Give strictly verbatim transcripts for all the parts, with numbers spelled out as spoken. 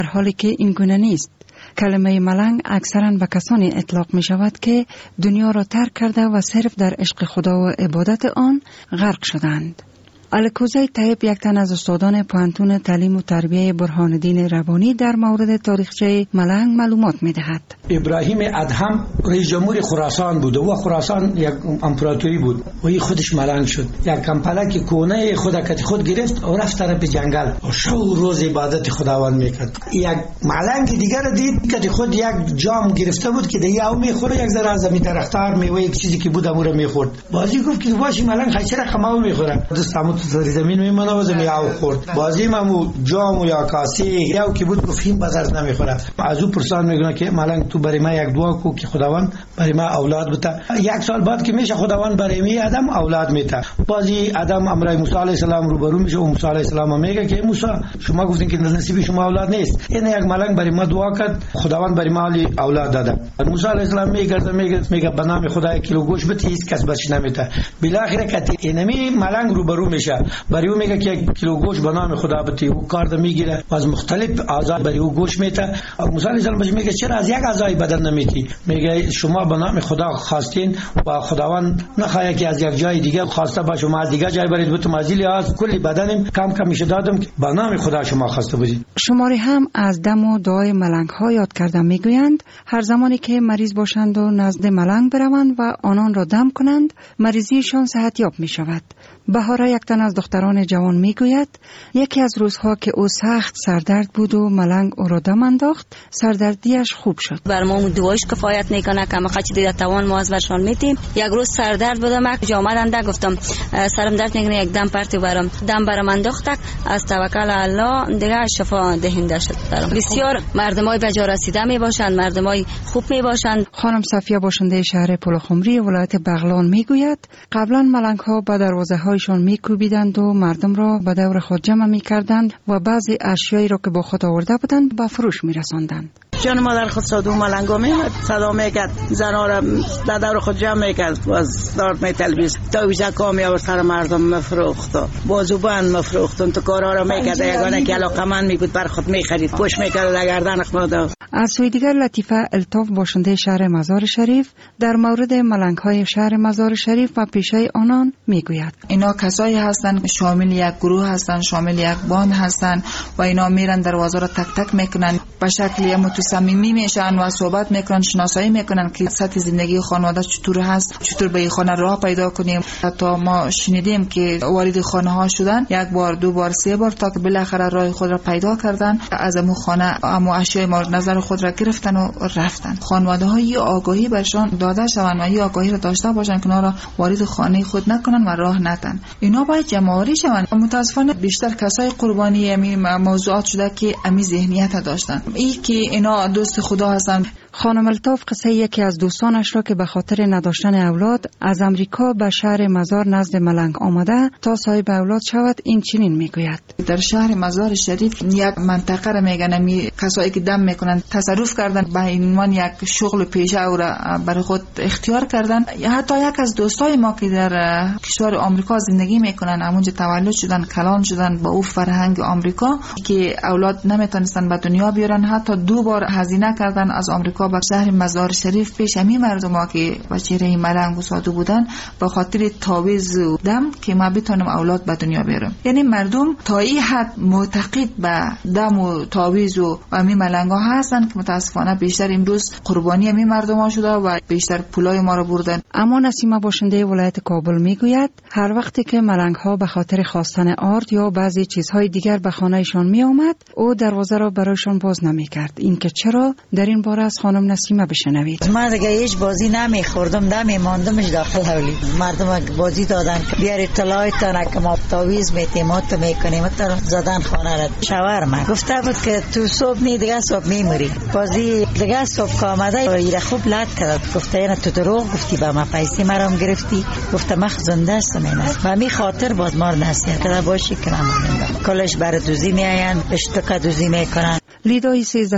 در حالی که این گونه نیست. کلمه ملنگ اکثرا به کسانی اطلاق می شود که دنیا را ترک کرده و صرف در عشق خدا و عبادت آن غرق شدند. الکوزی طیب یک تن از استادان پوهنتون تعلیم و تربیه برهان الدین ربانی در مورد تاریخچه ملنگ معلومات می دهد. ابراهیم ادهم رئیس جمهور خراسان بود و خراسان یک امپراتوری بود و این خودش ملنگ شد. یک کمپلک کونه خود کتی خود گرفت و رفت طرف جنگل و شو روز عبادت خداوند میکرد. یک ملنگ دیگر دید که خود یک جام گرفته بود که دیگه او میخوره، یک ذره از زمین درختار میوه یک چیزی که بود امور میخورد. بازی گفت که باشی ملنگ خیلی رقمو میخوره. دوستامو تو زمین میمونه و زمین او خورد. بازی ممو جام یا کاسه یا کی بود گفتیم بازار نمیخوره. از او پرسان میگن که ملنگ تو برای ما یک دعا کو که خداوند برای ما اولاد بده. یک سال بعد که میشه خداوند برای می آدم اولاد میده. بازی آدم امرای موسی علیه السلام روبرو میشه و موسی علیه السلام میگه که موسی شما گفتین که نصیب شما اولاد نیست. این یک ملنگ برای ما دعا کرد، خداوند برای ما اولاد داده. موسی علیه السلام میگه میگه میگه به نام خدای کیلو گوشت بده، هیچ کس بچ نمیده. بالاخره که اینمی ملنگ روبرو میشه، برای او میگه که یک کیلو گوشت به نام خدا بده. او کارد میگیره از مختلف اعضا برای او گوشت میده. موسی علیه السلام میگه چرا از یک اعضای بدن نمیتی؟ میگه شما به نام خدا خواستین و خداوند نخواهد که از یک جای دیگه خواسته باشه ما از دیگه جای برید بتون از لحاظ کلی بدنم کم کم میشه دادم که به نام خدا شما خواسته بودید. شماری هم از دم و دعای ملنگ ها یاد کردن. میگویند هر زمانی که مریض باشند و نزد ملنگ بروند و آنان را دم کنند مریضیشان صحت یاب می شود. بهاره یک تن از دختران جوان میگوید یکی از روزها که او سخت سردرد بود و ملنگ او را دم انداخت سردردیش خوب شد. بر ما دواش کفایت نکنه که ما خچ دیده توان ما از برشان میتیم. یک روز سردرد بودم که آمدند گفتم سرم درد نکنه یک دم پرتی برام دم برام انداخت از توکل الله دیگه شفا دهنده شد برام. بسیار مردمای به جا رسیده می باشند، مردمای خوب می باشند. خانم صفیه باشنده شهر پلخمری ولایت بغلان میگوید قبلا ملنگ ها به دروازه هایشان میکوبیدند و مردم را به دور خود جمع میکردند و بعضی اشیایی را که با خود آورده بودند به فروش میرساندند. جان مادر خود صدو ملنگا میمد صدا میکرد زنا را در دور خود جمع میکرد باز دارد میتلبیز تاویزه کامی آورد سر مردم مفروخت بازوبند مفروخت اون تو کارها را میکرد یگانه که علاقه من میبود بر خود میخرید پوش میکرد در گردن خماده. از سوی دیگر لطیفه الطاف باشنده شهر مزار شریف در مورد ملنگ های شهر مزار شریف و پیشه آنان میگوید اینا کسایی هستند شامل یک گروه هستند، شامل یک باند هستند و اینا میرن دروازه را تک تک میکنن به شکلی متصمیمی میشن و صحبت میکنن، شناسایی میکنن که سطح زندگی خانواده چطور هست، چطور به این خانه راه پیدا کنیم. حتی ما شنیدیم که وارد خانه ها شدن یک بار دو بار سه بار تا که بالاخره راه خود را پیدا کردن، از امو خانه امو اشیاء مورد نظر خود را گرفتن و رفتن. خانواده ها یه آگاهی برشان داده شوند و یه آگاهی را داشته باشن که اونا را وارد خانه خود نکنن و راه ندن. اینا باید جمع‌آوری شوند. متاسفانه بیشتر کسای قربانی امی موضوعات شده که امی ذهنیت داشتن. این که اینا دوست خدا هستن. خانم الطاف قصه یکی از دوستانش را که به خاطر نداشتن اولاد از امریکا به شهر مزار نزد ملنگ آمده تا صاحب اولاد شود این چنین میگوید. در شهر مزار شریف یک منطقه را میگن می کسایی که دم میکنن تصرف کردن به عنوان یک شغل پیشه او را برای خود اختیار کردن. حتی یک از دوستای ما که در کشور آمریکا زندگی میکنن همونجا تولد شدن کلان شدن با او فرهنگ آمریکا که اولاد نمیتونستن به دنیا بیارن، حتی دو بار هزینه کردن از آمریکا به شهر مزار شریف پیش همین مردم که بچه ملنگ و سادو بودن به خاطر تعویض دم که ما بتونم اولاد به دنیا بیارم. یعنی مردم تا این حد معتقد به دم و تعویض و همین ملنگا هستن که متاسفانه بیشتر امروز قربانی همین مردم ها شده و بیشتر پولای ما رو بردن. اما نسیمه باشنده ولایت کابل میگوید هر وقتی که ملنگ ها به خاطر خواستن آرد یا بعضی چیزهای دیگر به خانهشان می آمد او دروازه را برایشان باز نمی کرد. این که چرا در این باره از خانم نسیمه بشنوید. من دیگه هیچ بازی نمیخوردم، دمی ماندمش داخل حولی. مردم بازی دادن که بیار اطلاعاتتان که ما تعویض میتیم ما تو میکنیم تا زدن خانه را. شاورما گفته بود که تو صبح نی دیگه صبح میموری. بازی دیگه صبح که آمده ایره خوب لط کرد. گفته اینا تو دروغ گفتی با ما پیسی مرام گرفتی. گفته مخ زنده هستم اینا. و می خاطر باز مار نصیحت کرده باشی که نمونم. کلش بر دوزی میاین اشتکا دوزی میکنن. لیدای سیزده ساله با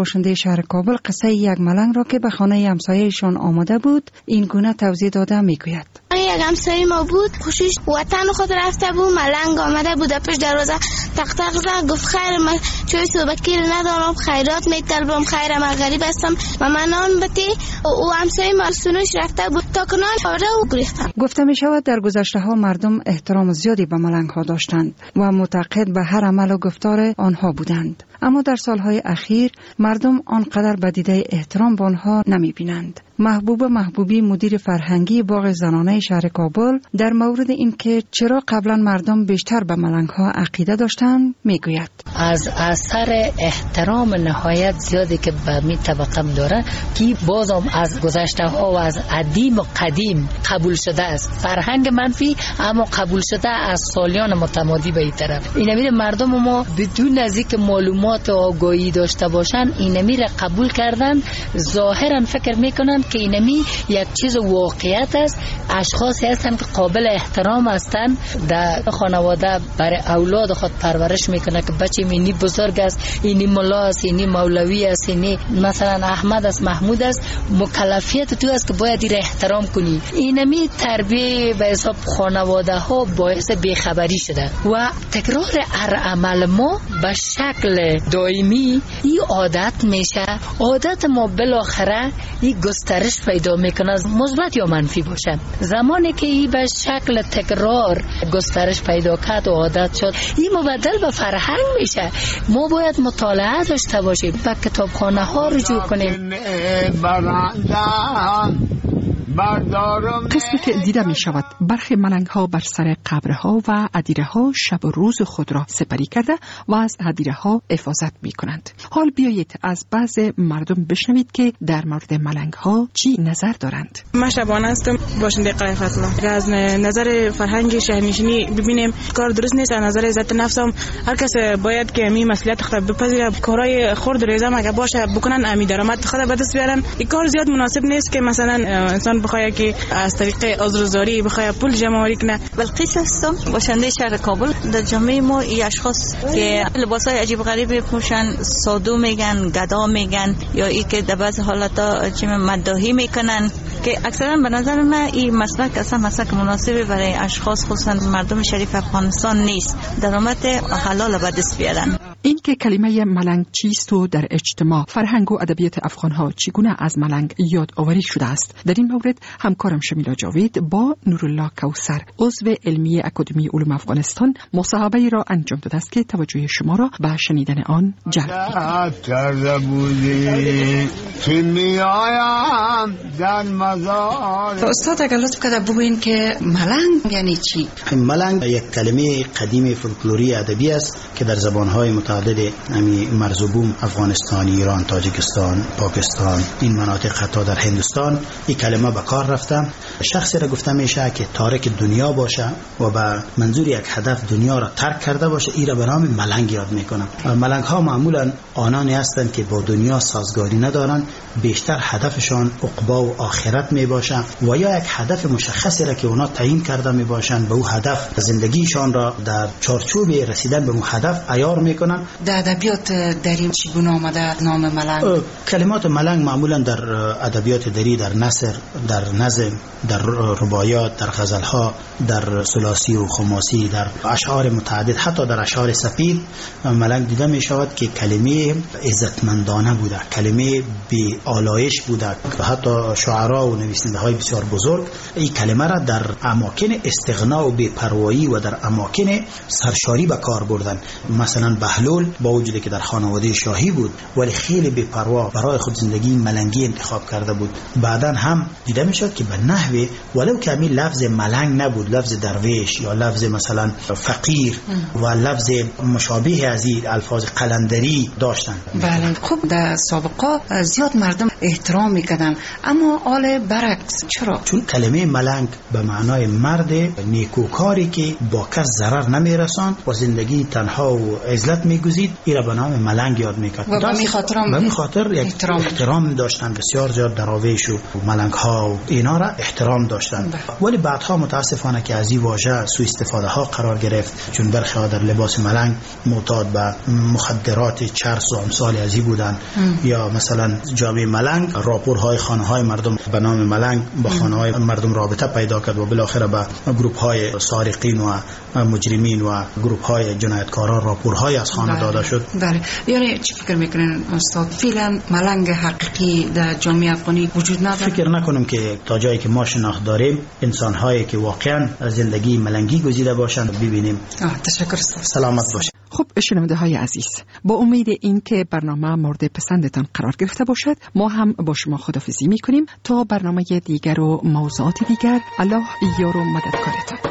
باشنده شهر کابل قصه یک ملنگ را که به خانه همسایه‌شان آمده بود این گونه توضیح داده میگوید. یک همسایه ما بود، خوشش وطن خود رفته بود، ملنگ آمده بود پیش دروازه تق تق زد، گفت خیر من چوی صبحگیر ندارم، خیرات میطلبم، خیر من غریب هستم و من آن بتی او همسایه ما سونش رفته بود تا کنار آورده و گریختم. گفته می شود در گذشته ها مردم احترام زیادی به ملنگ ها داشتند و معتقد به هر عمل و گفتار آنها بودند، اما در سالهای اخیر مردم آنقدر به دیده احترام به آنها نمی بینند. محبوب محبوبی مدیر فرهنگی باغ زنانه شهر کابل در مورد اینکه چرا قبلا مردم بیشتر به ملنگ ها عقیده داشتند میگوید. از اثر احترام نهایت زیادی که به می طبقه داره که بازم از گذشته ها و از قدیم و قدیم قبول شده است. فرهنگ منفی اما قبول شده از سالیان متمادی به این طرف. اینمی مردم ما بدون از اینکه معلومات و آگاهی داشته باشند اینمی را قبول کردن، ظاهرا فکر میکنن که اینمی یک چیز واقعیت است. اشخاصی هستند که قابل احترام هستند، در خانواده برای اولاد خود پرورش میکنه که بچه اینی بزرگ است، اینی ملا است، اینی مولوی است، اینی مثلا احمد است، محمود است، مکلفیت تو است که باید این احترام کنی. اینمی تربیه به حساب خانواده ها باعث بیخبری شده و تکرار هر عمل ما به شکل دائمی این عادت میشه. عادت ما بالاخره این گسترش پیدا میکنه، مثبت یا منفی باشه. زمانی که این به شکل تکرار گسترش پیدا کرد و عادت شد این مبدل به فرهنگ میشه. ما باید مطالعه داشته باشیم، به کتابخانه ها رجوع کنیم. قسمی که دیده می شود برخی ملنگ ها بر سر قبرها و ادیره ها شب و روز خود را سپری کرده و از ادیره ها حفاظت می کنند. حال بیایید از بعض مردم بشنوید که در مورد ملنگ ها چی نظر دارند. من شبانه هستم، باشنده قلعه فضله. از نظر فرهنگ شهرنشینی ببینیم کار درست نیست. از نظر عزت نفس هم هر کس باید که می مسئولیت خود بپذیره. کارهای خرد ریزه مگه باشه بکنن، امی درآمد خود به دست بیارن. این کار زیاد مناسب نیست که مثلا انسان بخواد که از طریق عذرزاری بخواد پول جمع آوری کنه. بلقیس هستم، باشنده شهر کابل. در جامعه ما این اشخاص که لباسای عجیب غریب پوشن، سادو میگن، گدا میگن، یا ای که در بعض حالتا چه مداحی میکنن که اکثرا به نظر من این مسلک اصلا مسلک مناسبی برای اشخاص خصوصا مردم شریف افغانستان نیست. درآمد حلال به دست بیارن. این که کلمه ملنگ چیست و در اجتماع فرهنگ و ادبیات افغانها چگونه از ملنگ یاد آوری شده است، در این مورد همکارم شمیلا جاوید با نورالله کوثر عضو علمی اکادمی علوم افغانستان مصاحبه‌ای را انجام داده است که توجه شما را به شنیدن آن جلب می‌کند. استاد اگر لطف کنید بگویید که ملنگ یعنی چی؟ ملنگ یک کلمه قدیمی فولکلوری ادبی است که در زبان‌های متعدد امی مرزبوم افغانستان، ایران، تاجیکستان، پاکستان، این مناطق حتی در هندوستان این کلمه به کار رفته. شخصی را گفته میشه که تارک دنیا باشه و به منظور یک هدف دنیا را ترک کرده باشه، این را به نام ملنگ یاد میکنن. ملنگ ها معمولا آنانی هستند که با دنیا سازگاری ندارن، بیشتر هدفشان عقبا و آخرت می باشه و یا یک هدف مشخصی را که اونا تعیین کرده می باشن به او هدف زندگیشان را در چارچوب رسیدن به اون هدف عیار میکنن. در ادبیات دری چگونه آمده نام ملنگ؟ کلمات ملنگ معمولا در ادبیات دری، در نثر، در نظم، در رباعیات، در غزلها، در ثلاثی و خماسی، در اشعار متعدد، حتی در اشعار سپید ملنگ دیده می شود که کلمه عزتمندانه بوده، کلمه بی آلایش بوده و حتی شعرا و نویسنده های بسیار بزرگ این کلمه را در اماکن استغنا و بی‌پروایی و در اماکن سرشاری به کار بردن. مثلا بهلول با وجودی که در خانواده شاهی بود ولی خیلی بی‌پروا برای خود زندگی ملنگی انتخاب کرده بود. بعداً هم دیده می شد که به نحوی ولو که همین لفظ ملنگ نبود، لفظ درویش یا لفظ مثلا فقیر و لفظ مشابه از این الفاظ قلندری داشتن. بله. خب در سابقه زیاد مردم احترام میکردن، اما حال برعکس. چرا؟ چون کلمه ملنگ به معنای مرد نیکوکاری که با کس ضرر نمیرسان و زندگی تنها و عزلت میگزید ایرا به نام ملنگ یاد میکرد و به می خاطر به می خاطر یک احترام, احترام داشتن بسیار زیاد دراویش و ملنگ ها و اینا را احترام داشتن. ولی بعدها متاسفانه که از این واژه سوء استفاده ها قرار گرفت، چون برخی ها در لباس ملنگ معتاد به مخدرات چرس و امثال از این بودن ام. یا مثلا جامعه ملنگ راپورهای خانه های مردم به نام ملنگ با خانه های مردم رابطه پیدا کرد و بالاخره به گروه های سارقین و مجرمین و گروه های جنایتکاران راپورهای از خانه داده شد. بله. یعنی چی فکر میکنین استاد؟ فعلا ملنگ حقیقی در جامعه افغانی وجود نداره؟ فکر نکنم که تا جایی که ما شناخت داریم انسان هایی که واقعا زندگی ملنگی گزیده باشند ببینیم. تشکر استاد. سلامت باشید. خب شنونده های عزیز، با امید این که برنامه مورد پسندتان قرار گرفته باشد، ما هم با شما خداحافظی می کنیم تا برنامه دیگر و موضوعات دیگر. الله یار و مددکارتان.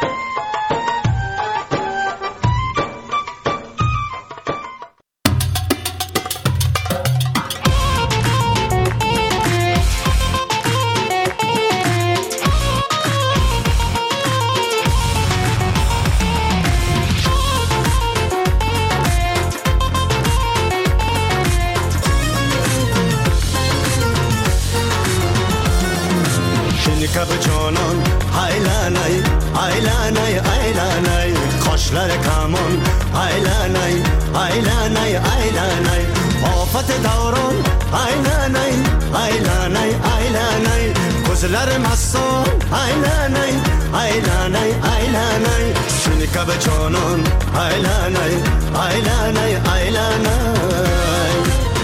Gözlerim hasson aylanay aylanay aylanay Şuni kabe çonon aylanay aylanay aylanay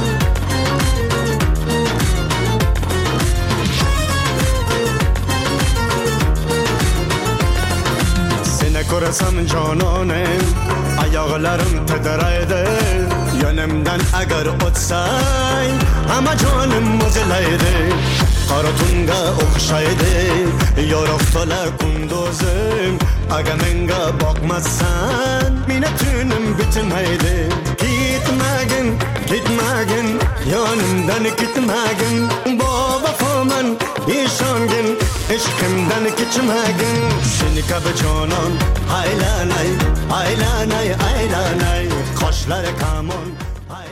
Sene korasam canonem ayağlarım tedrayde Yönümden agar otsay ama canım muzilayde Qaratunga o'xshaydi yo'roqtola kunduzim agar menga boqmassan meni tunim bitmaydi ketmagin ketmagin yonimdan ketmagin boboman ishongin ishqimdan kechmagin seni kabi jonon aylanay aylanay aylanay qoshlari kamon